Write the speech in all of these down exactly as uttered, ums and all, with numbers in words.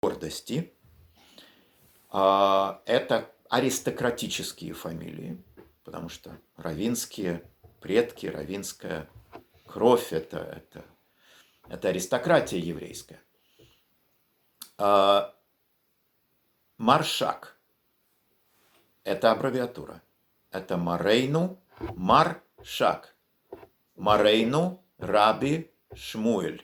гордости. Это аристократические фамилии, потому что равинские предки, равинская кровь – это, это, это аристократия еврейская. Маршак – это аббревиатура. Это Морейну Маршак. Морейну Раби Шмуэль.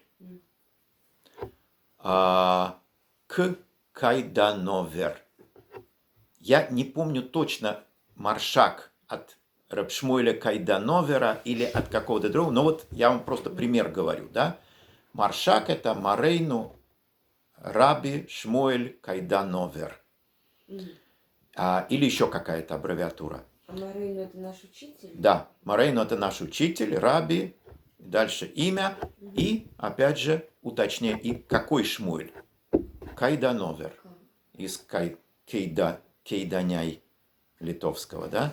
А, к Кайдановер. Я не помню точно Маршак от Раб Шмуэля Кайдановера или от какого-то другого, но вот я вам просто пример говорю, да. Маршак – это Морейну Раби Шмуэль Кайдановер. Mm. А, или еще какая-то аббревиатура. А Морейну это наш учитель? Да, Морейну это наш учитель, Раби, дальше имя, mm-hmm. и, опять же, уточняю, и какой Шмуэль? Кайдановер, mm. из Кай, Кейда, Кейданяй литовского, да?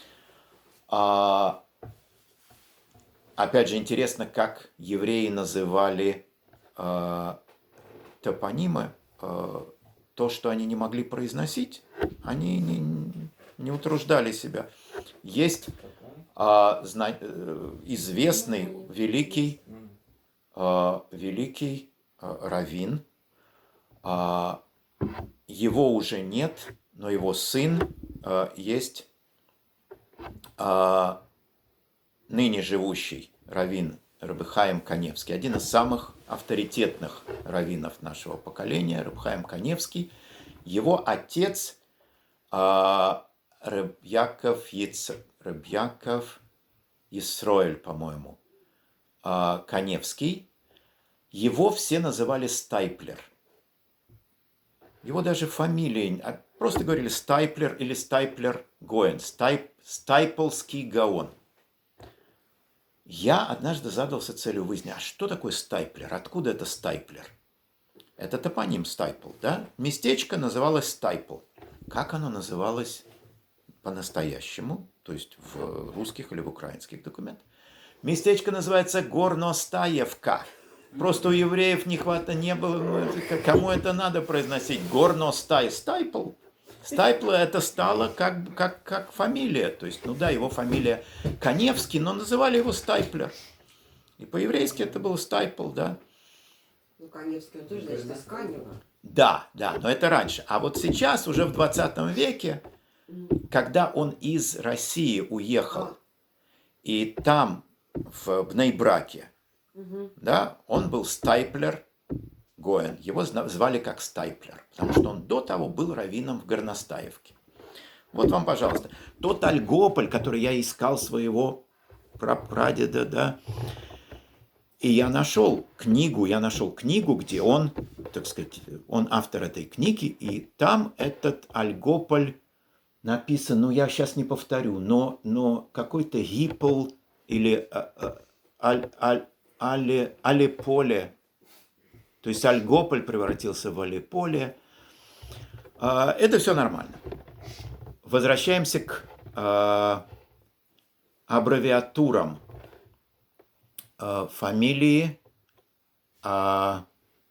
А, опять же, интересно, как евреи называли а, топонимы, а, то, что они не могли произносить, они не, не утруждали себя. Есть а, зна, известный великий, а, великий а, раввин, а, его уже нет, но его сын а, есть а, ныне живущий раввин Рабби Хаим Каневский, один из самых авторитетных раввинов нашего поколения, Рабби Хаим Каневский. Его отец а, Рабби Яков, Яц... Рабби Яков Исроэль, по-моему, а, Каневский. Его все называли Стайплер. Его даже фамилия, просто говорили Стайплер или Стайплер Гоэн, Стайп, Стайплский Гаон. Я однажды задался целью выяснить, а что такое Стайплер, откуда это Стайплер? Это топоним Стайпл, да? Местечко называлось Стайпл. Как оно называлось по-настоящему, то есть в русских или в украинских документах? Местечко называется Горностаевка. Просто у евреев не хватало, не было, ну, кому это надо произносить? Горностай, Стайпл. Стайпл это стало как, как, как фамилия. То есть, ну да, его фамилия Каневский, но называли его Стайплер. И по-еврейски это был Стайпл, да. Ну, Каневский, он тоже, значит, из Канева. Да, да, но это раньше. А вот сейчас, уже в двадцатом веке, когда он из России уехал, и там, в Бней-Браке, угу. да, он был Стайплер Гоэн. Его звали как Стайплер, потому что он до того был раввином в Горностаевке. Вот вам, пожалуйста, тот Альгополь, который я искал своего прапрадеда, да, и я нашел книгу, я нашел книгу, где он, так сказать, он автор этой книги, и там этот Альгополь написан, ну я сейчас не повторю, но, но какой-то Гиппл или Аль, Аль, Але, Алеполе, то есть Альгополь превратился в Алеполе. Это все нормально. Возвращаемся к аббревиатурам фамилии от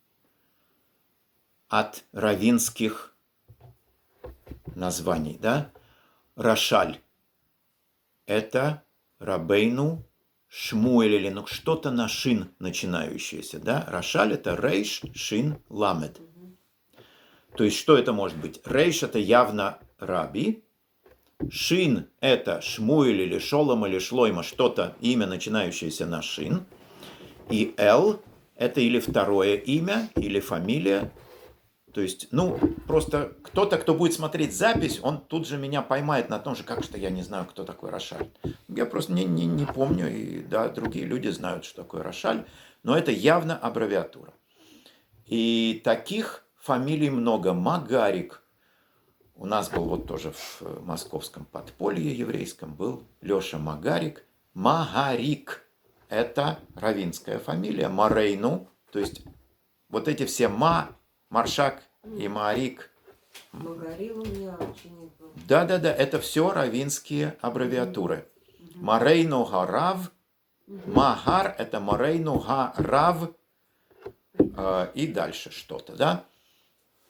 раввинских названий, да? Рошаль – это Рабейну Шмуэль или ну, что-то на шин начинающееся, да? Рошаль – это рейш, шин, ламед. То есть, что это может быть? Рейш – это явно раби. Шин – это Шмуэль или Шолом или Шлойма, что-то, имя, начинающееся на шин. И Эл – это или второе имя, или фамилия. То есть, ну, просто кто-то, кто будет смотреть запись, он тут же меня поймает на том же, как что я не знаю, кто такой Рошаль. Я просто не, не, не помню, и да, другие люди знают, что такое Рошаль, но это явно аббревиатура. И таких фамилий много. Магарик. У нас был вот тоже в московском подполье еврейском был Леша Магарик. Магарик – это раввинская фамилия. Морейну, то есть вот эти все ма, Маршак и Маарик. Магарил у меня ученик был. Да-да-да, это все раввинские аббревиатуры. Mm-hmm. Морейну Гарав, mm-hmm. Магар – это Морейну Гарав, э, и дальше что-то, да?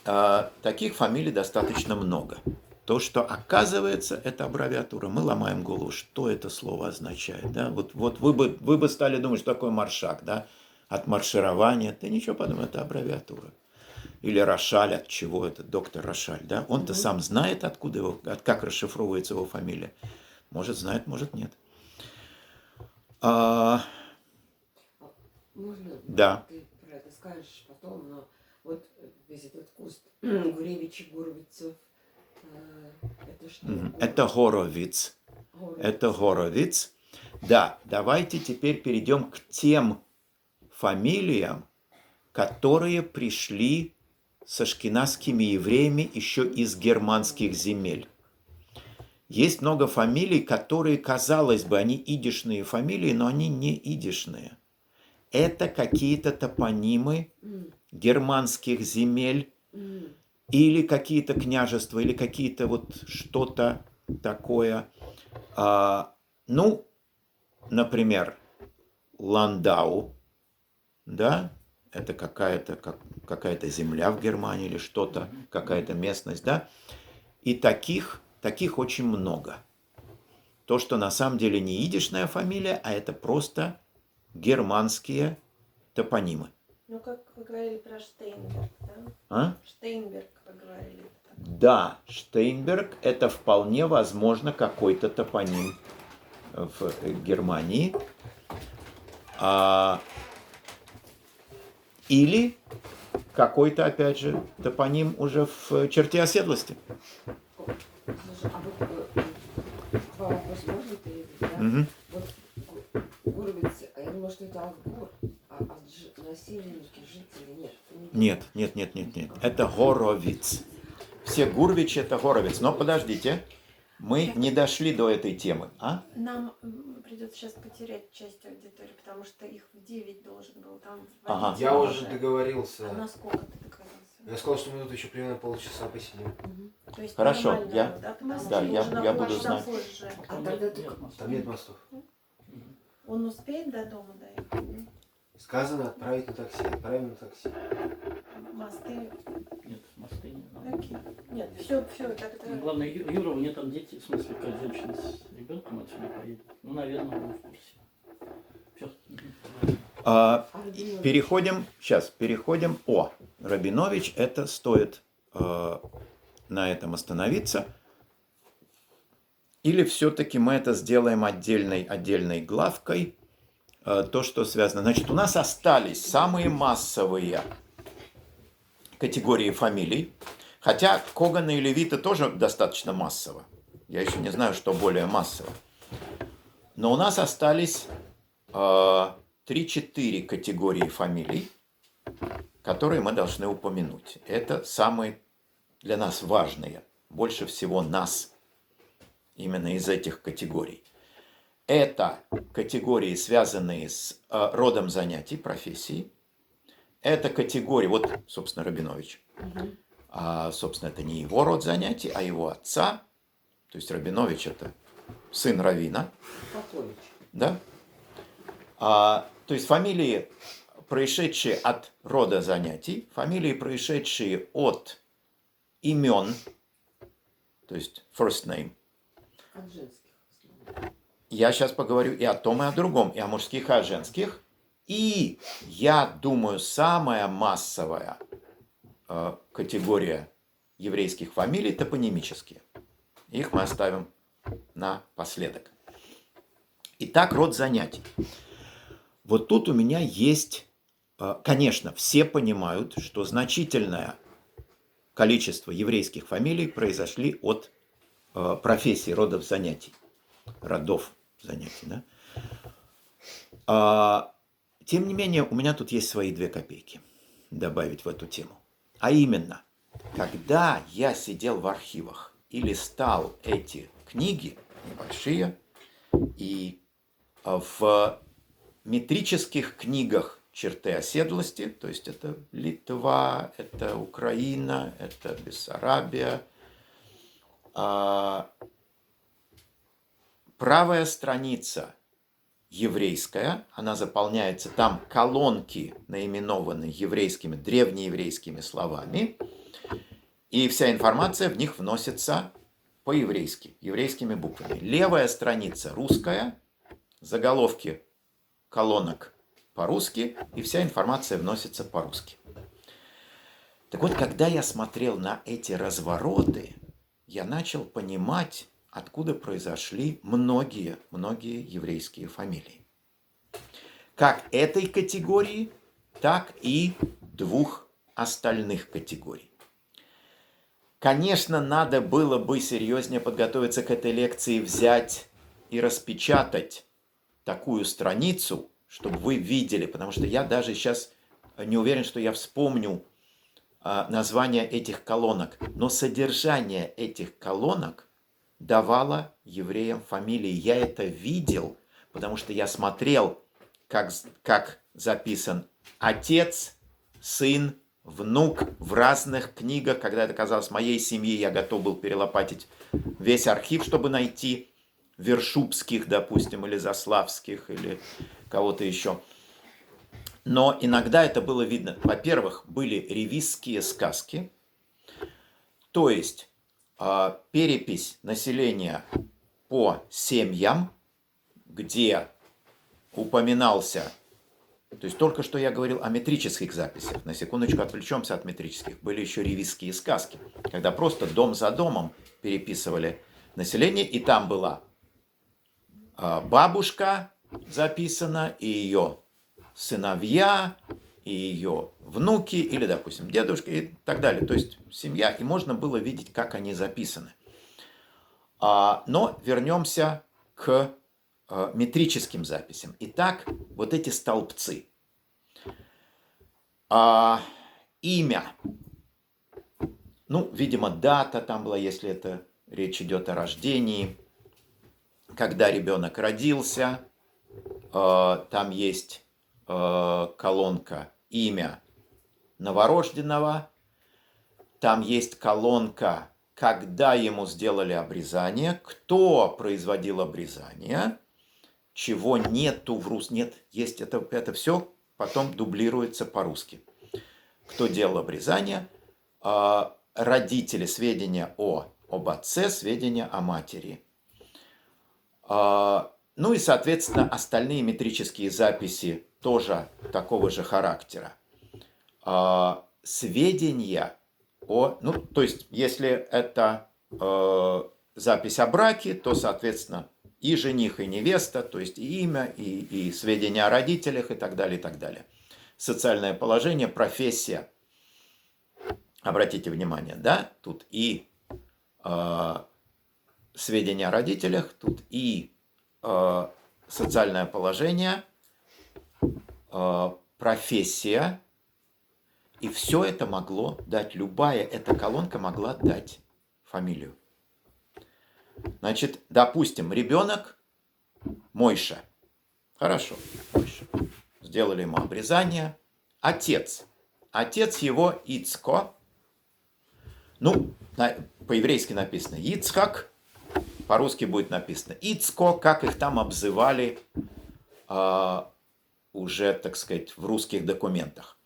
а, таких фамилий достаточно много. То, что оказывается, это аббревиатура, мы ломаем голову, что это слово означает. Да? Вот, вот вы, бы, вы бы стали думать, что такое маршак, да? От марширования. Ты ничего подумай, это аббревиатура. Или Рошаль, от чего это, доктор Рошаль, да? Он-то Мгм. сам знает, откуда его, от, как расшифровывается его фамилия. Может, знает, может, нет. А, Можно? да. Ты про это скажешь потом, но вот весь этот куст Гуревичей, Гурвицев, э, это что? Мгм. Гур- Это Горовиц. Горовиц. Это Горовиц. Да, давайте теперь перейдем к тем фамилиям, которые пришли с ашкеназскими евреями еще из германских земель. Есть много фамилий, которые, казалось бы, они идишные фамилии, но они не идишные. Это какие-то топонимы М, германских земель, м, или какие-то княжества, или какие-то вот что-то такое. А, ну, например, Ландау, да, это какая-то как, какая-то земля в Германии или что-то, какая-то местность, да. И таких, таких очень много. То, что на самом деле не идишная фамилия, а это просто германские топонимы. Ну, как вы говорили про Штейнберг, да? А? Штейнберг, вы говорили. Так. Да, Штейнберг – это вполне возможно какой-то топоним в Германии. А, или какой-то, опять же, топоним уже в черте оседлости. Слушай, а вот э, два вопроса можно перейти, да? Мгм. Вот Гу- Гурвиц, а я думала, что это Алгор, а от жи- насельники, жители, нет. это не Нет, нет, нет, нет, нет. Это Горовиц. Все Гурвичи – это Горовиц. Но подождите, мы не дошли до этой темы. А? Нам м, придется сейчас потерять часть аудитории, потому что их в девять должен был там. в Ага. одиннадцать Я уже уже. договорился. А на сколько ты договорился? Я сказал, что минут еще примерно полчаса посидим. Мгм. То есть Хорошо, нормально, я- да, потому да, что я- можно я будет буду знать. позже. А тогда только... Там нет мостов. Он успеет до дома доехать? Сказано отправить на такси. Отправим на такси. Мосты. Нет, мосты не знаю. Окей. Нет, все, все, тогда. Ну, главное, Ю- Юра, у нее там дети, в смысле, как женщина с ребенком отсюда поедет. Ну, наверное, он в курсе. Все. А, А Рабинович? переходим, сейчас, переходим. О, Рабинович, это стоит э, на этом остановиться. Или все-таки мы это сделаем отдельной, отдельной главкой, э, то, что связано. Значит, у нас остались самые массовые категории фамилий. Хотя Коганы и Левиты тоже достаточно массово. Я еще не знаю, что более массово. Но у нас остались э, три-четыре категории фамилий, которые мы должны упомянуть. Это самые для нас важные. Больше всего нас именно из этих категорий. Это категории, связанные с э, родом занятий, профессией. Это категории, вот, собственно, Рабинович. Мгм. А, собственно, это не его род занятий, а его отца. То есть Рабинович – это сын раввина. Попович. Да? А, то есть фамилии, происшедшие от рода занятий, фамилии, происшедшие от имен, то есть first name. От женских основ. Я сейчас поговорю и о том, и о другом, и о мужских, и о женских. И, я думаю, самая массовая э, категория еврейских фамилий – топонимические. Их мы оставим напоследок. Итак, род занятий. Вот тут у меня есть, э, конечно, все понимают, что значительное количество еврейских фамилий произошли от э, профессий, родов занятий, родов занятий, да? А, тем не менее, у меня тут есть свои две копейки добавить в эту тему. А именно, когда я сидел в архивах и листал эти книги, небольшие, и в метрических книгах черты оседлости, то есть это Литва, это Украина, это Бессарабия, правая страница еврейская, она заполняется, там колонки наименованы еврейскими, древнееврейскими словами, И вся информация в них вносится по-еврейски, еврейскими буквами. Левая страница русская, заголовки колонок по-русски, и вся информация вносится по-русски. Так вот, когда я смотрел на эти развороты, я начал понимать, откуда произошли многие-многие еврейские фамилии. Как этой категории, так и двух остальных категорий. Конечно, надо было бы серьезнее подготовиться к этой лекции, взять и распечатать такую страницу, чтобы вы видели, потому что я даже сейчас не уверен, что я вспомню а, название этих колонок, но содержание этих колонок давало евреям фамилии. Я это видел, потому что я смотрел, как, как записан отец, сын, внук в разных книгах. Когда это казалось моей семье, я готов был перелопатить весь архив, чтобы найти Вершупских, допустим, или Заславских, или кого-то еще. Но иногда это было видно. Во-первых, были ревизские сказки, то есть э, перепись населения по семьям, где упоминался. То есть только что я говорил о метрических записях. На секундочку отвлечемся от метрических. Были еще ревизские сказки, когда просто дом за домом переписывали население, и там была бабушка записана, и ее сыновья, и ее внуки, или, допустим, дедушка, и так далее. То есть семья, и можно было видеть, как они записаны. Но вернемся к метрическим записям. Итак, вот эти столбцы. А, имя. Ну, видимо, дата там была, если это речь идет о рождении. Когда ребенок родился, а, там есть а, колонка имя новорожденного. Там есть колонка, когда ему сделали обрезание, кто производил обрезание. Чего нету в рус, нет, есть это, это все потом дублируется по-русски. Кто делал обрезание, родители, сведения о, об отце, сведения о матери. Ну и, соответственно, остальные метрические записи тоже такого же характера. Сведения о, ну, то есть, если это запись о браке, то, соответственно, и жених, и невеста, то есть и имя, и, и сведения о родителях, и так далее, и так далее. Социальное положение, профессия. Обратите внимание, да, тут и э, сведения о родителях, тут и э, социальное положение, э, профессия. И все это могло дать, любая эта колонка могла дать фамилию. Значит, допустим, ребенок Мойша. Хорошо, Мойша. Сделали ему обрезание. Отец. Отец его Ицко. Ну, по-еврейски написано Ицхак. По-русски будет написано Ицко, как их там обзывали э, уже, так сказать, в русских документах.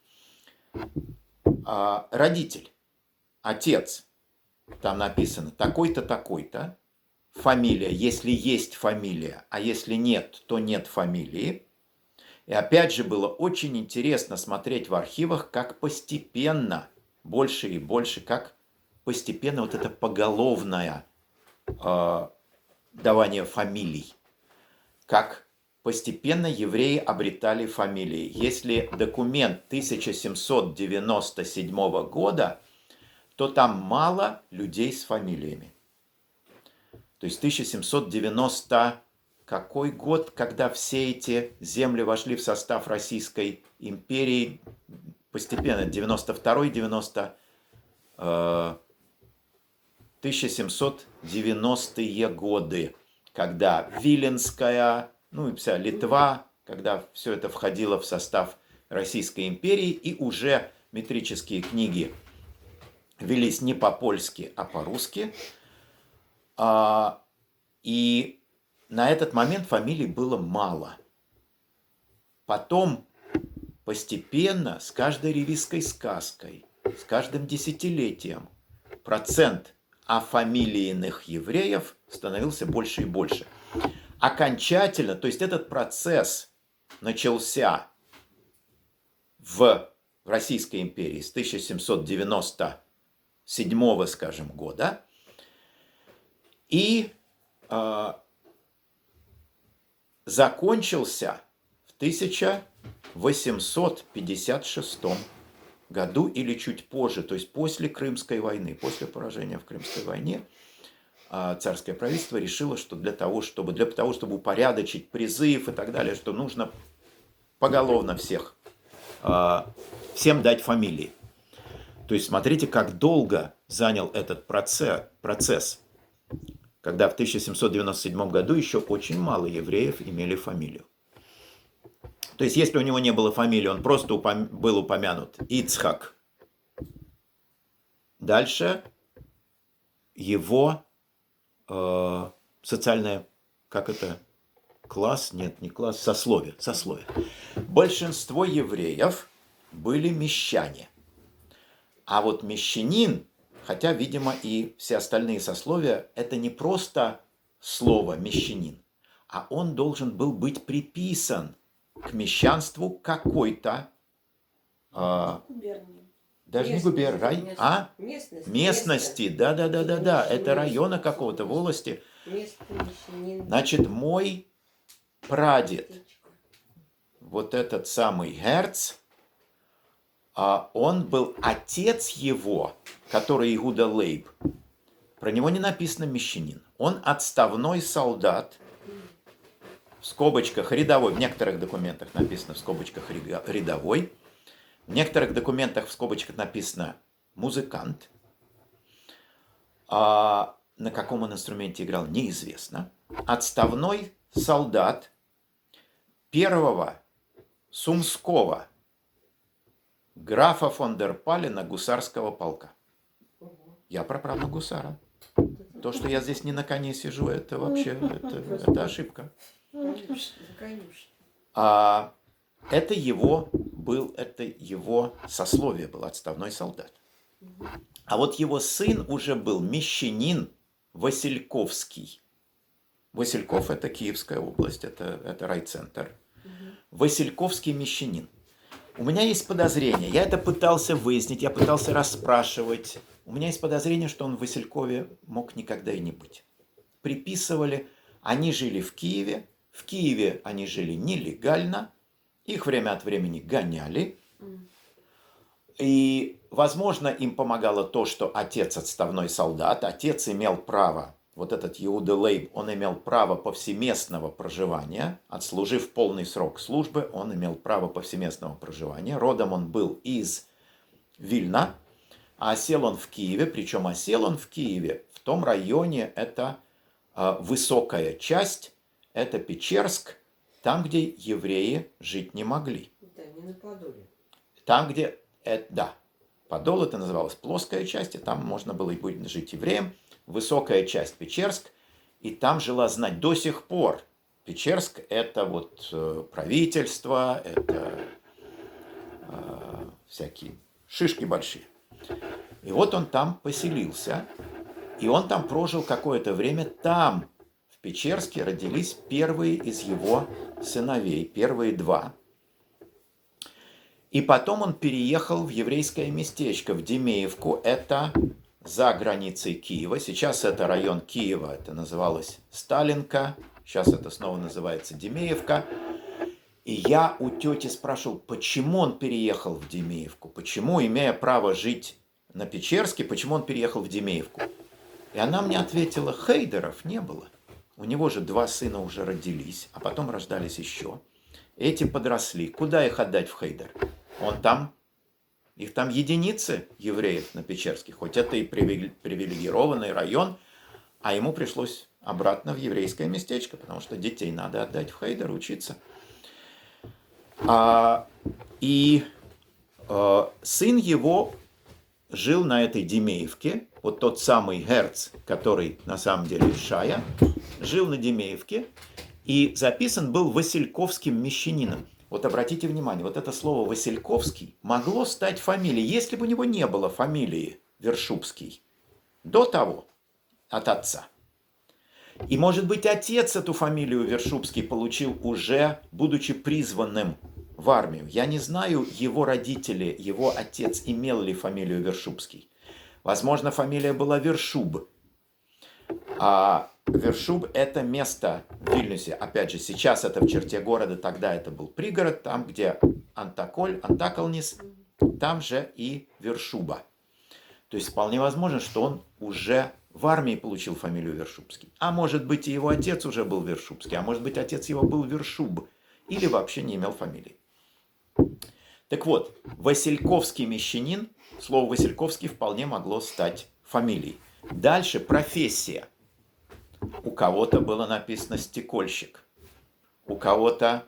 Э, родитель. Отец. Там написано такой-то, такой-то. Фамилия, если есть фамилия, а если нет, то нет фамилии. И опять же было очень интересно смотреть в архивах, как постепенно, больше и больше, как постепенно вот это поголовное э, давание фамилий, как постепенно евреи обретали фамилии. Если документ тысяча семьсот девяносто седьмого года, то там мало людей с фамилиями. То есть тысяча семьсот девяносто какой год, когда все эти земли вошли в состав Российской империи, постепенно, девяносто второй девяносто, тысяча семьсот девяностые годы, когда Виленская, ну и вся Литва, когда все это входило в состав Российской империи, и уже метрические книги велись не по-польски, а по-русски. И на этот момент фамилий было мало. Потом постепенно с каждой ревизской сказкой, с каждым десятилетием процент афамилийных евреев становился больше и больше. Окончательно, то есть этот процесс начался в Российской империи с тысяча семьсот девяносто седьмого, скажем, года, и э, закончился в тысяча восемьсот пятьдесят шестом году или чуть позже, то есть после Крымской войны, после поражения в Крымской войне, э, царское правительство решило, что для того, чтобы, для того, чтобы упорядочить призыв и так далее, что нужно поголовно всех, э, всем дать фамилии. То есть смотрите, как долго занял этот процесс, процесс, когда в тысяча семьсот девяносто седьмом году еще очень мало евреев имели фамилию. То есть если у него не было фамилии, он просто упом... был упомянут Ицхак. Дальше его э, социальное, как это, класс, нет, не класс, сословие, сословие. Большинство евреев были мещане. А вот мещанин, хотя, видимо, и все остальные сословия, это не просто слово «мещанин», а он должен был быть приписан к мещанству какой-то, э, Губернии. даже не Местности, губернии, рай, местности. а? Местности. Местности, да-да-да-да-да, это района какого-то, волости. Место, мещанин. Значит, мой прадед, Местечко. вот этот самый Герц, а, он был отец его, который Иуда Лейб. Про него не написано мещанин. Он отставной солдат, в скобочках рядовой, в некоторых документах написано в скобочках рядовой, в некоторых документах в скобочках написано музыкант. А на каком он инструменте играл, неизвестно. Отставной солдат первого сумского графа фон дер Палена гусарского полка. Я праправнук гусара. То, что я здесь не на коне сижу, это вообще это, это ошибка. Конечно, конечно. А это его был, это его сословие был, отставной солдат. А вот его сын уже был мещанин Васильковский. Васильков – это Киевская область, это, это райцентр. Васильковский мещанин. У меня есть подозрение, я это пытался выяснить, я пытался расспрашивать. У меня есть подозрение, что он в Василькове мог никогда и не быть. Приписывали, они жили в Киеве, в Киеве они жили нелегально, их время от времени гоняли. И, возможно, им помогало то, что отец отставной солдат, отец имел право, вот этот Иуда Лейб, он имел право повсеместного проживания, отслужив полный срок службы, он имел право повсеместного проживания. Родом он был из Вильна, а осел он в Киеве, причем осел он в Киеве, в том районе, это э, высокая часть, это Печерск, там, где евреи жить не могли. Да, не на Подоле. Там, где, это, да, Подол это называлось плоская часть, и там можно было и будет жить евреем. Высокая часть Печерск, и там жила знать до сих пор. Печерск это вот э, правительство, это э, всякие шишки большие. И вот он там поселился, и он там прожил какое-то время. Там, в Печерске, родились первые из его сыновей, первые два. И потом он переехал в еврейское местечко, в Демеевку, это за границей Киева. Сейчас это район Киева, это называлось Сталинка, сейчас это снова называется Демеевка. И я у тети спрашивал, почему он переехал в Демеевку, почему, имея право жить на Печерске, почему он переехал в Демеевку. И она мне ответила, хейдеров не было. У него же два сына уже родились, а потом рождались еще. Эти подросли. Куда их отдать в хейдер? Он там, их там единицы евреев на Печерске, хоть это и привилегированный район, а ему пришлось обратно в еврейское местечко, потому что детей надо отдать в хейдер учиться. А, и а, сын его жил на этой Демеевке, вот тот самый Герц, который на самом деле Шая, жил на Демеевке и записан был васильковским мещанином. вот обратите внимание, вот это слово Васильковский могло стать фамилией, если бы у него не было фамилии Вершубский до того от отца. И, может быть, отец эту фамилию Вершубский получил уже, будучи призванным в армию. Я не знаю, его родители, его отец имел ли фамилию Вершубский. Возможно, фамилия была Вершуб. А Вершуб – это место в Вильнюсе. Опять же, сейчас это в черте города, тогда это был пригород, там, где Антаколь, Антаколнис, там же и Вершуба. То есть вполне возможно, что он уже в армии получил фамилию Вершубский. А может быть, и его отец уже был Вершубский, а может быть, отец его был Вершуб, или вообще не имел фамилии. Так вот, Васильковский мещанин, слово Васильковский вполне могло стать фамилией. Дальше профессия. У кого-то было написано стекольщик, у кого-то,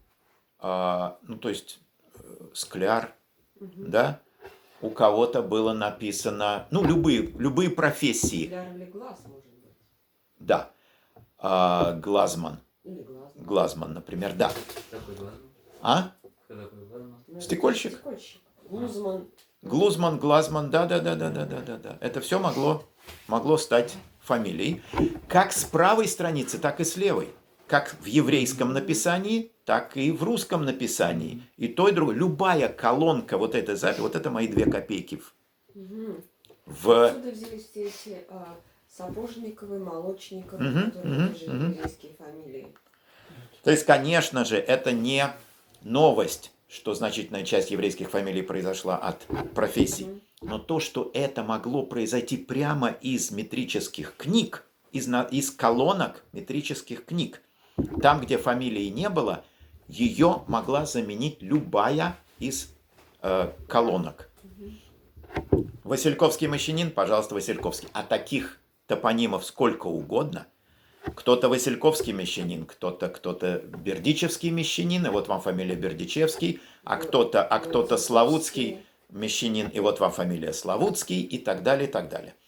э, ну то есть э, скляр, Мгм. да, у кого-то было написано, ну любые, любые профессии, Скляр или глаз, может быть. да, А, глазман, Или глаз. глазман, например, да, Какой главный? а, Какой главный? Ну, это Стекольщик? Стекольщик. Гузман. Глузман, глазман, да, да, да, да, да, да, да, да, это все могло, могло стать фамилией, как с правой страницы, так и с левой. Как в еврейском написании, так и в русском написании. И то, и другое. Любая колонка вот этой записи, вот это мои две копейки в, Мгм. в... Отсюда взялись все эти а, Сапожниковы, Молочниковы, Мгм, которые мгм, тоже мгм. еврейские фамилии. То есть, конечно же, это не новость, что значительная часть еврейских фамилий произошла от профессий. Мгм. Но то, что это могло произойти прямо из метрических книг, из, на- из колонок метрических книг, там, где фамилии не было, ее могла заменить любая из э, колонок. Васильковский мещанин, пожалуйста, Васильковский. А таких топонимов сколько угодно. Кто-то Васильковский мещанин, кто-то кто-то Бердичевский мещанин, и вот вам фамилия Бердичевский, а кто-то а кто-то Славутский мещанин, и вот вам фамилия Славутский, и так далее, и так далее.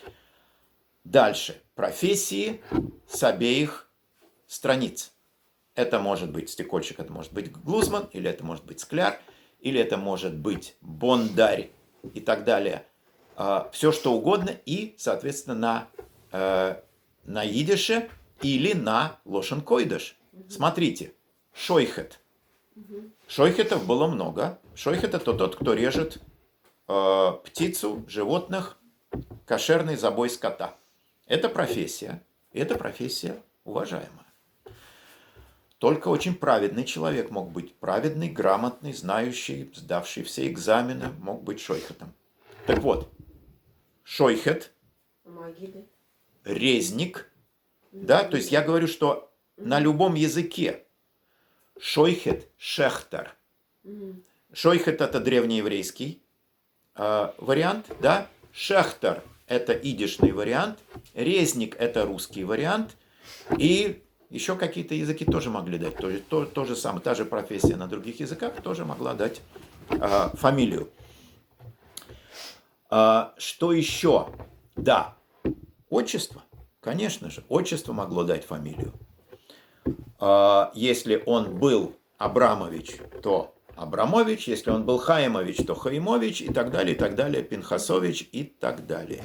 Дальше. Профессии с обеих страниц. Это может быть стекольщик, это может быть глузман, или это может быть скляр, или это может быть бондарь и так далее. Все что угодно и, соответственно, на, э, на идише или на лошен койдыш. Смотрите, шойхет. Шойхетов было много. Шойхет это тот, кто режет э, птицу, животных, кошерный забой скота. Это профессия. И эта профессия уважаемая. Только очень праведный человек мог быть праведный, грамотный, знающий, сдавший все экзамены, мог быть шойхетом. Так вот, шойхет, Магиды. резник, да, то есть я говорю, что на любом языке шойхет, шехтер. Мгм. Шойхет это древнееврейский э, вариант, да, шехтер это идишный вариант, резник это русский вариант, и еще какие-то языки тоже могли дать, то, то, то же самое, та же профессия на других языках тоже могла дать э, фамилию. А, что еще? Да, отчество, конечно же, отчество могло дать фамилию. А, если он был Абрамович, то Абрамович, если он был Хаимович, то Хаимович, и так далее, и так далее, Пинхасович, и так далее.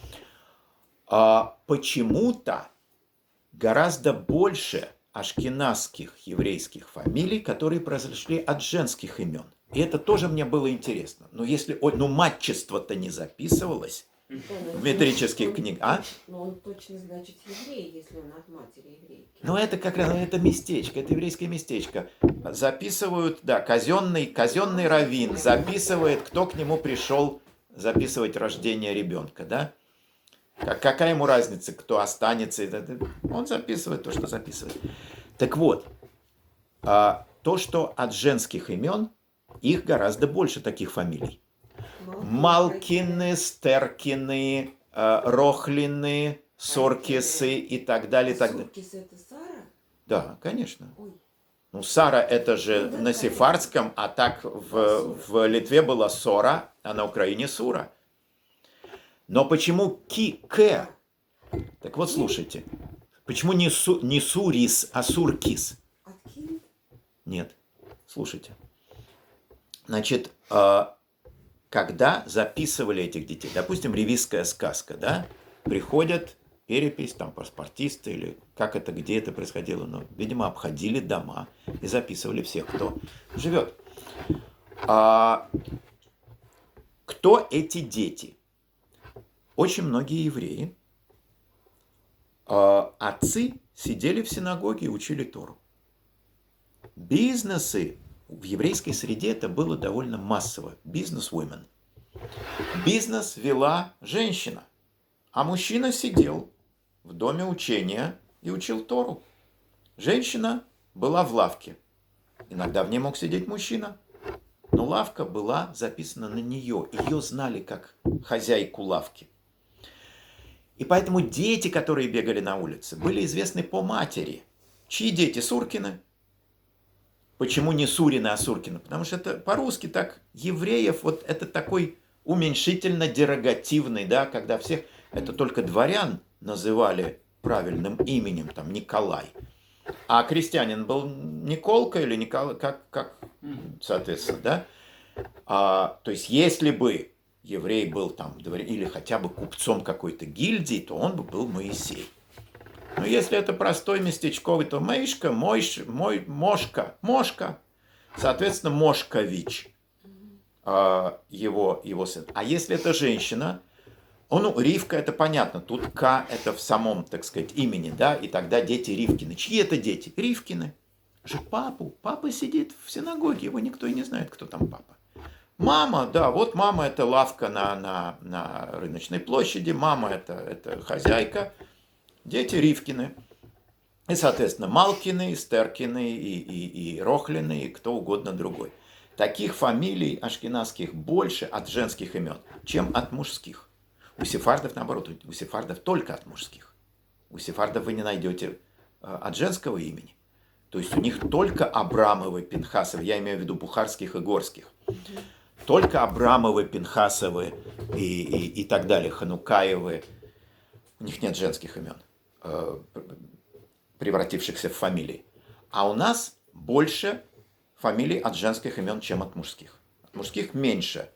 А, почему-то гораздо больше ашкеназских еврейских фамилий, которые произошли от женских имен. И это тоже мне было интересно. Но если, ой, ну матчество-то не записывалось Да, в но метрических он- книгах, а? Но он точно значит еврей, если он от матери еврейки. Ну это как раз, ну, это местечко, это еврейское местечко. Записывают, да, казенный, казенный раввин записывает, кто к нему пришел записывать рождение ребенка, да? Как, какая ему разница, кто останется? Это- это- Он записывает то, что записывает. Так вот, а, то, что от женских имен, их гораздо больше таких фамилий. Малкины, Стеркины, э, Рохлины, Соркисы и так далее. И так далее. Суркис это Сара? Да, конечно. Ой. Ну, Сара это же Ну да, на сефардском, а так в, в Литве была Сора, а на Украине Сура. Но почему Ки, К? Так вот, слушайте. Почему не, су, не Сурис, а Суркис? От Кин? Нет. слушайте. Значит, э, когда записывали этих детей, допустим, ревизская сказка, да, приходят перепись, там, паспортисты или как это, где это происходило, но, видимо, обходили дома и записывали всех, кто живет. А, кто эти дети? Очень многие евреи. А, отцы сидели в синагоге и учили Тору. Бизнесы в еврейской среде это было довольно массово. Бизнес-women. Бизнес вела женщина, а мужчина сидел в доме учения и учил Тору. Женщина была в лавке. Иногда в ней мог сидеть мужчина. Но лавка была записана на нее. Ее знали как хозяйку лавки. И поэтому дети, которые бегали на улице, были известны по матери. Чьи дети? Суркины. Почему не Сурины, а Суркины? Потому что это по-русски так, евреев, вот это такой уменьшительно-дерогативный, да, когда всех, это только дворян называли правильным именем, там, Николай. А крестьянин был Николка или Николай, как, как соответственно, да? А, то есть, если бы еврей был там, или хотя бы купцом какой-то гильдии, то он бы был Моисей. Но если это простой местечковый, то Мейшка, Мойш, Мой, Мошка, Мошка, соответственно, Мошкович, а, его, его сын. А если это женщина, он, ну, Ривка, это понятно, тут К это в самом, так сказать, имени, да, и тогда дети Ривкины. Чьи это дети? Ривкины. Же папу. Папа сидит в синагоге, его никто и не знает, кто там папа. Мама, да, вот мама это лавка на, на, на рыночной площади, мама это, это хозяйка, дети Ривкины. И, соответственно, Малкины, Стеркины и, и, и Рохлины, и кто угодно другой. Таких фамилий ашкеназских больше от женских имен, чем от мужских. У сефардов, наоборот, у сефардов только от мужских. У сефардов вы не найдете от женского имени. То есть у них только Абрамовы, Пинхасовы, я имею в виду бухарских и горских. Только Абрамовы, Пинхасовы и, и, и так далее, Ханукаевы. У них нет женских имен, превратившихся в фамилии. А у нас больше фамилий от женских имен, чем от мужских. От мужских меньше.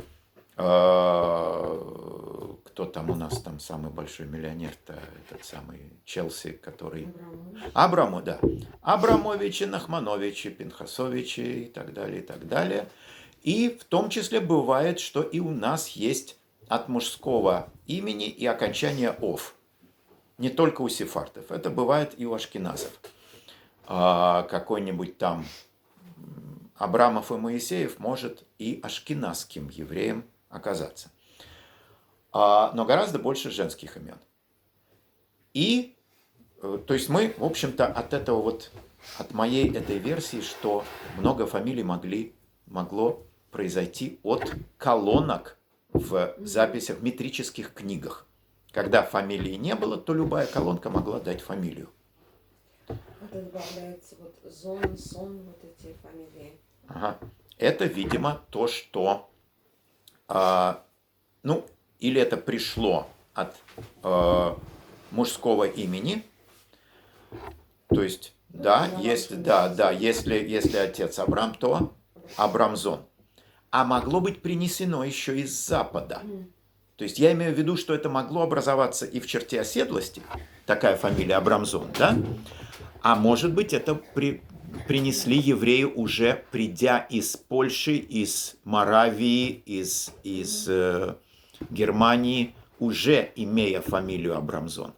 Кто там у нас там самый большой миллионер-то, этот самый Челси, который... Абрамович, да. Абрамовичи, Нахмановичи, Пинхасовичи и так далее, и так далее. И в том числе бывает, что и у нас есть от мужского имени и окончания «ов». Не только у сефардов, это бывает и у ашкеназов. А какой-нибудь там Абрамов и Моисеев может и ашкеназским евреем оказаться. А, но гораздо больше женских имен. И, то есть мы, в общем-то, от этого вот, от моей этой версии, что много фамилий могли, могло произойти от колонок в записях, в метрических книгах. Когда фамилии не было, то любая колонка могла дать фамилию. Это добавляется вот зон, сон, вот эти фамилии. Ага. Это, видимо, то, что, а, ну, или это пришло от а, мужского имени, то есть, да, если, да, да, если, если отец Абрам, то Абрамзон. А могло быть принесено еще из Запада. То есть я имею в виду, что это могло образоваться и в черте оседлости, такая фамилия Абрамзон, да? А может быть, это при, принесли евреи уже придя из Польши, из Моравии, из, из э, Германии, уже имея фамилию Абрамзон.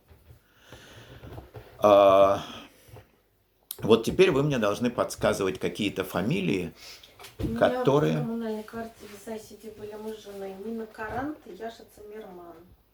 А, вот теперь вы мне должны подсказывать какие-то фамилии, которые... У меня в коммунальной квартире в соседи были мы с женой Нина Карант и Яша Циммерман.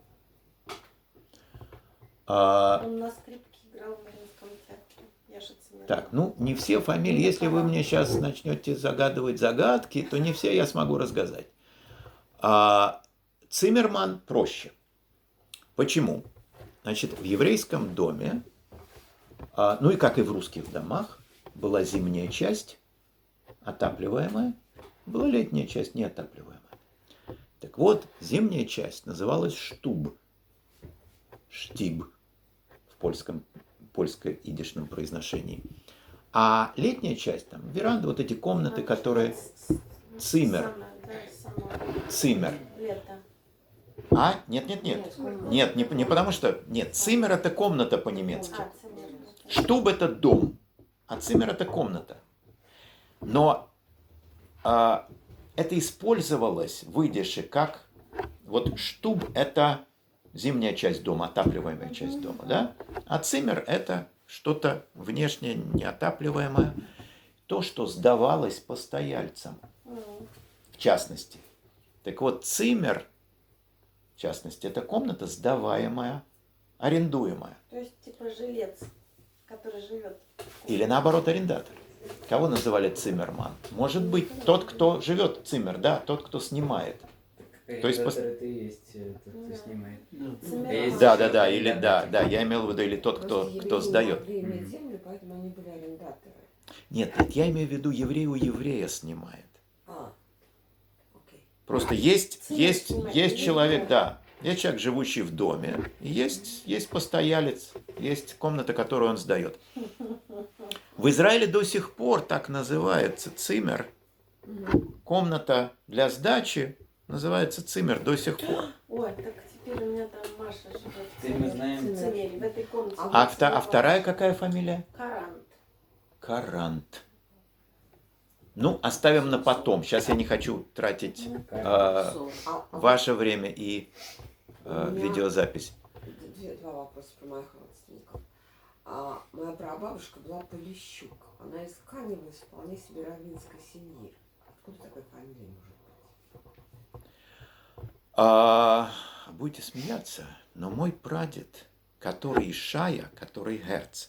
А... Он на скрипке играл в Мариинском театре. Яша Циммерман. Так, ну не все фамилии. Если вы мне сейчас начнете загадывать загадки, то не все я смогу разгадать. А Циммерман проще. Почему? Значит, в еврейском доме, а, ну и как и в русских домах, была зимняя часть, отапливаемая, была летняя часть, неотапливаемая. Так вот, зимняя часть называлась штуб. Штиб в польском, польско-идишном произношении. А летняя часть, там, веранда, вот эти комнаты, которые... Циммер. Самое, да, самое. Циммер. Лето. А? Нет, нет, нет. Нет, не, не потому что... Нет, циммер это комната по-немецки. А, циммер. Штуб это дом, а циммер это комната. Но а, это использовалось в идише как... Вот штуб это зимняя часть дома, отапливаемая часть дома, да? А циммер это что-то внешнее, неотапливаемое. То, что сдавалось постояльцам, в частности. Так вот, циммер, в частности, это комната сдаваемая, арендуемая. То есть типа жилец, который живет. Или наоборот, арендатор. Кого называли циммерман? Может быть, тот, кто живет, циммер, да, тот, кто снимает. То есть пос- это и есть э, тот, кто снимает. Циммер. Есть Да, еще да, да, или да, арендатор. да, я имел в виду, или тот, кто, Просто кто евреи сдает. не могли иметь Мгм. землю, поэтому они были арендаторы. Нет, нет, я имею в виду, еврей у еврея снимает. А, окей. Просто есть, Циммер есть, снимает. есть Или человек, дом. да, есть человек, живущий в доме, и есть, есть постоялец, есть комната, которую он сдает. В Израиле до сих пор так называется циммер. Комната для сдачи называется циммер до сих пор. Ой, так теперь у меня там Маша живет. в Теперь мы Циммере. знаем. В Циммере, в этой комнате. А А, вта- а вторая какая фамилия? Карант. Карант. Ну, оставим на потом. Сейчас я не хочу тратить э, А, а ваше время и э, У меня- видеозапись. Две- Два вопроса про моих родственников. А, моя прабабушка была Полищук. Она из Канева, из вполне себе раввинской семьи. Откуда такой фамилия может быть? А, будете смеяться, но мой прадед, который Ишая, который Герц,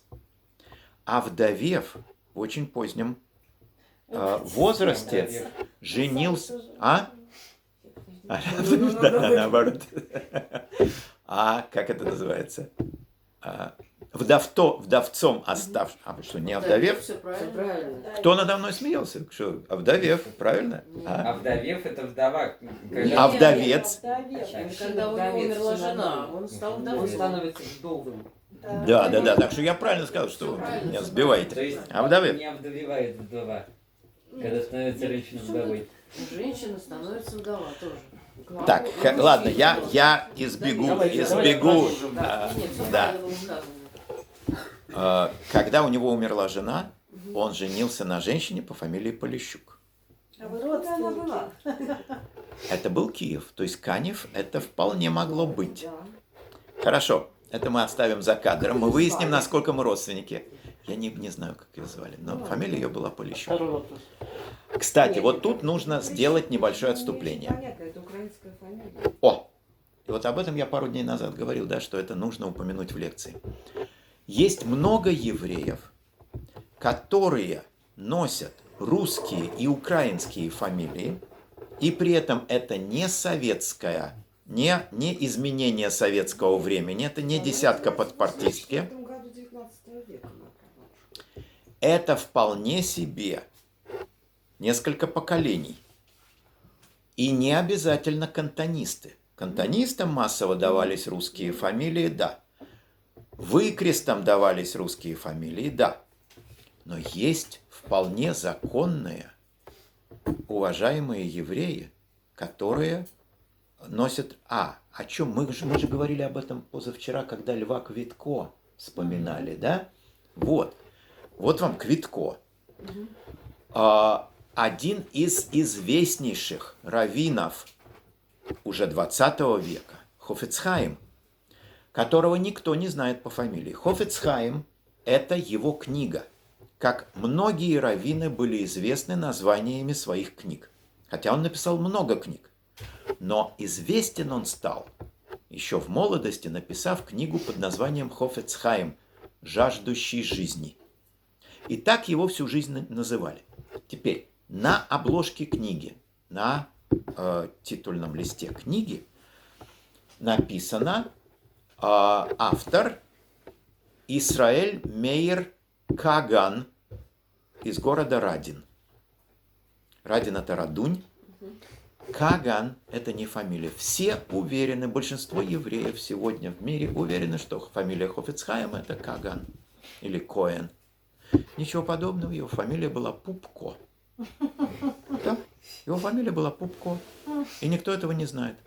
овдовев в очень позднем а, возрасте, женился... А? А, да, да, наоборот. А как это называется? А, вдовто, вдовцом остав... А вы что, не овдовев? Все правильно. Кто надо мной смеялся? Что, овдовев, правильно? А А? вдовев это вдова. А вдовец? Вдовец. Когда у него Вдовец, умерла всё жена, нормально. он стал Он вдовцом. становится вдовым. Да, да, да. Так что я правильно сказал, что вы правильно, меня всё То сбиваете. есть А вдовев? не овдовевает вдова, когда становится женщина вдовой. Женщина становится вдова тоже. Так, х- ладно, я, я избегу, Давайте, избегу. давайте продолжим. а, Нет, всё да. правильно было сказано. А, когда у него умерла жена, он женился на женщине по фамилии Полищук. А вы Откуда она родственники? была? Это был Киев, то есть Канев это вполне могло быть. Да. Хорошо, это мы оставим за кадром, мы выясним, насколько мы родственники. Я не, не знаю, как ее звали, но фамилия ее была Полищук. Второй вопрос. Кстати, Нет, вот нет, тут нужно Полищук, сделать ну, небольшое мне отступление. Понятно, это украинская фамилия. О! И вот об этом я пару дней назад говорил, да, что это нужно упомянуть в лекции. Есть много евреев, которые носят русские и украинские фамилии, и при этом это не советская, не, не изменение советского времени, это не десятка подпартистки, В этом году девятнадцатого века, моя прабабушка. это вполне себе несколько поколений. И не обязательно кантонисты. Кантонистам массово давались русские фамилии, да. Выкрестам давались русские фамилии, да. Но есть вполне законные, уважаемые евреи, которые носят... А, о чем? Мы же, мы же говорили об этом позавчера, когда Льва Квитко вспоминали, да? Вот. Вот вам Квитко. А, один из известнейших раввинов уже двадцатого века, Хафец Хаим, которого никто не знает по фамилии. Хафец Хаим – это его книга. Как многие раввины были известны названиями своих книг. Хотя он написал много книг. Но известен он стал еще в молодости, написав книгу под названием Хафец Хаим «Жаждущий жизни». И так его всю жизнь называли. Теперь на обложке книги, на э, титульном листе книги написано э, автор Исраэль Мейер Каган из города Радин. Радин это Радунь. Каган это не фамилия. Все уверены, большинство евреев сегодня в мире уверены, что фамилия Хафец Хаим это Каган или Коэн. Ничего подобного, его фамилия была Пупко. Да, его фамилия была Пупко. И никто этого не знает.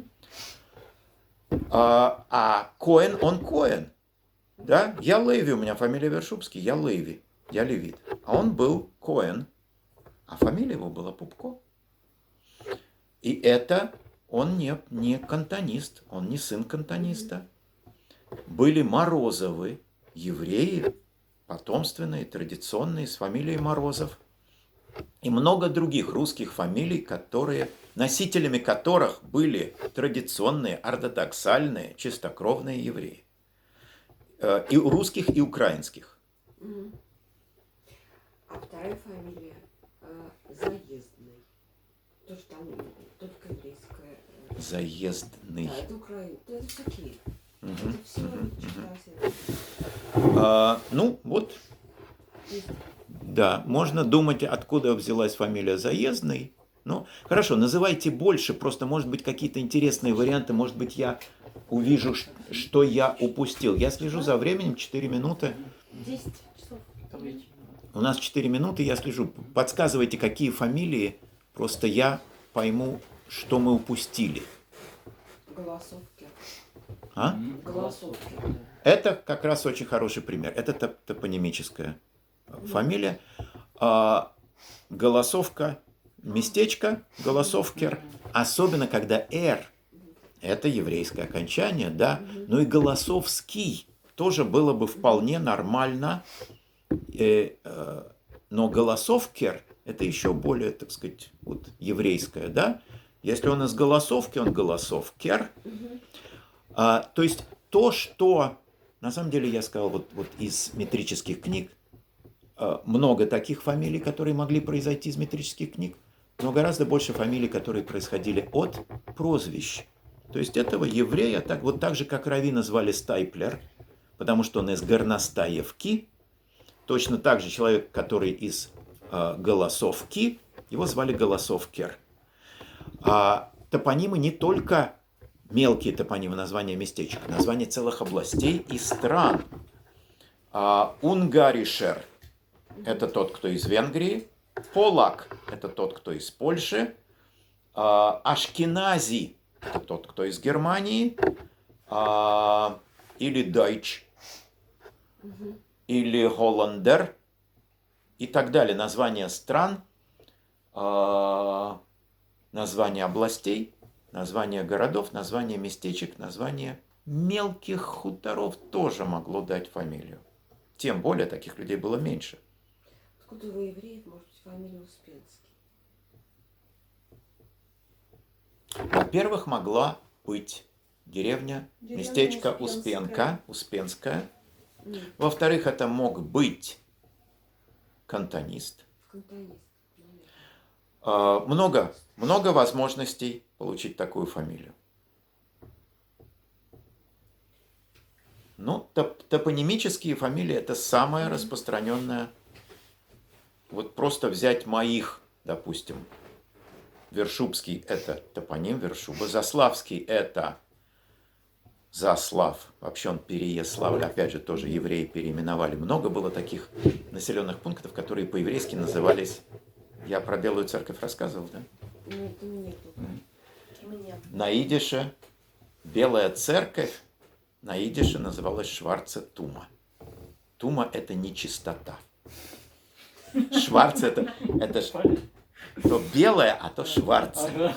А, а Коэн, он Коэн. Да, я Леви, у меня фамилия Вершубский, я Леви, я левит. А он был Коэн, а фамилия его была Пупко. И это он не, не кантонист, он не сын кантониста. Были Морозовы, евреи, потомственные, традиционные, с фамилией Морозов. И много других русских фамилий, которые, носителями которых были традиционные, ортодоксальные, чистокровные евреи. И у русских, и украинских. Мгм. А вторая фамилия э, Заездный. Тоже там только еврейская. э, Заездный. Да, это Украина. Это такие. Мгм, Это все мгм, читать. А, ну, вот, Есть. да, можно думать, откуда взялась фамилия Заездный. Ну, хорошо, называйте больше, просто, может быть, какие-то интересные варианты, может быть, я увижу, ш- что я упустил. Я слежу за временем, четыре минуты. десять часов. Там ведь, У нас четыре минуты, я слежу. Подсказывайте, какие фамилии, просто я пойму, что мы упустили. Голосовки. А? м, Голосовки. Это как раз очень хороший пример. Это топ- топонимическая фамилия. А, голосовка, местечко, голосовкер. Особенно, когда «р» – это еврейское окончание, да. Ну и голосовский тоже было бы вполне нормально. Э, э, но голосовкер – это еще более, так сказать, вот еврейское, да. Если он из голосовки, он голосовкер. А, то есть то, что, на самом деле, я сказал, вот, вот из метрических книг, а, много таких фамилий, которые могли произойти из метрических книг, но гораздо больше фамилий, которые происходили от прозвищ. То есть этого еврея, так, вот так же, как раввина звали Стайплер, потому что он из Горностаевки, точно так же человек, который из а, Голосовки, его звали Голосовкер. А топонимы не только мелкие топонимы, названия местечек, названия целых областей и стран. А, Унгаришер – это тот, кто из Венгрии. Полак – это тот, кто из Польши. А, Ашкенази – это тот, кто из Германии. А, или Deutsch, или Холландер и так далее. Названия стран, а, названия областей, названия городов, названия местечек, названия мелких хуторов тоже могло дать фамилию. Тем более таких людей было меньше. Откуда у евреев может быть фамилия Успенский? Во-первых, могла быть деревня, Деревня местечко Успенская. Успенка, Успенская. Нет, Во-вторых, это мог быть кантонист. кантонист. наверное. А, Много, много возможностей получить такую фамилию. Ну, топ- топонимические фамилии – это самая распространенная. Вот просто взять моих, допустим, Вершубский – это топоним Вершуба, Заславский – это Заслав, вообще он Переяславль, опять же, тоже евреи переименовали. Много было таких населенных пунктов, которые по-еврейски назывались, я про Белую церковь рассказывал, да? Нет, ну нет. Мне. На идише Белая церковь на идише называлась Шварце Тума. Тума – это нечистота. Шварце – это, это ш- то белое, а то шварце. ага.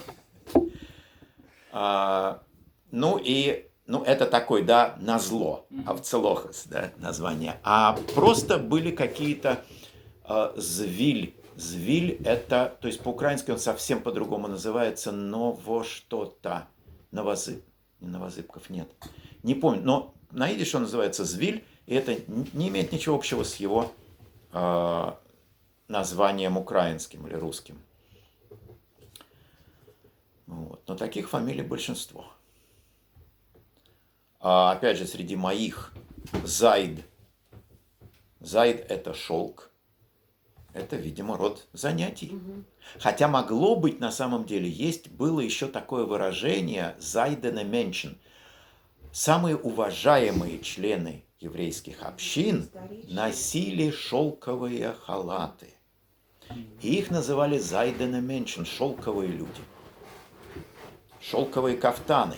А, ну и ну, это такой, да, назло, Авцелохос, да, название. А просто были какие-то а, звиль. Звиль это, то есть по-украински он совсем по-другому называется, ново что-то. Новозыб. Не Новозыбков, нет. Не помню, но на идише он называется звиль, и это н- не имеет ничего общего с его а, названием украинским или русским. Вот. Но таких фамилий большинство. А, опять же, среди моих Зайд. Зайд – это шелк. Это, видимо, род занятий. Хотя могло быть, на самом деле, есть, было еще такое выражение «зайдене меншен». Самые уважаемые члены еврейских общин носили шелковые халаты. И их называли зайдене меншен, шелковые люди. Шелковые кафтаны.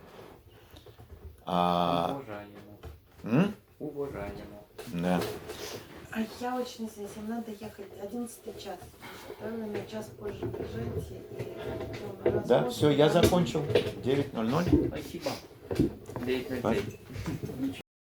А, Уважаемо. м? Уважаемо. Да. А я очень извиняюсь, им надо ехать одиннадцатый час. Правильно, мне час позже приезжайте. И, ну, Да, возможно, все, я там- закончил. девять ноль ноль. Спасибо. девять ноль пять.